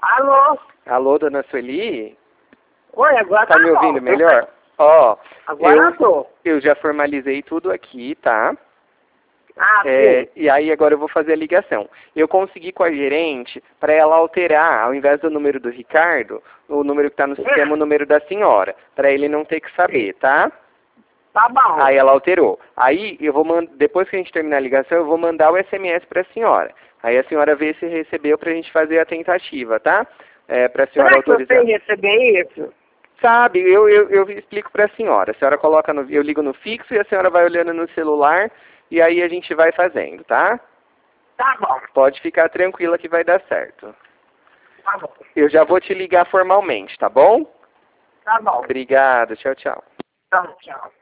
Alô? Alô, dona Sueli? Oi, agora Tá me ouvindo bom. melhor? Ó, Agora eu tô. eu já formalizei tudo aqui, tá? Ah, sim. E aí agora eu vou fazer a ligação. Eu consegui com a gerente para ela alterar, ao invés do número do Ricardo, o número que está no sistema, o número da senhora, para ele não ter que saber, tá? Tá bom. Aí ela alterou. Aí eu vou depois que a gente terminar a ligação, eu vou mandar o SMS para a senhora. Aí a senhora vê se recebeu para a gente fazer a tentativa, tá? Para a senhora Será que autorizar. você receber isso? Sabe, eu explico para a senhora. A senhora coloca no, eu ligo no fixo e a senhora vai olhando no celular e aí a gente vai fazendo, tá? Tá bom. Pode ficar tranquila que vai dar certo. Tá bom. Eu já vou te ligar formalmente, tá bom? Tá bom. Obrigado, tchau, tchau. Tchau, tchau.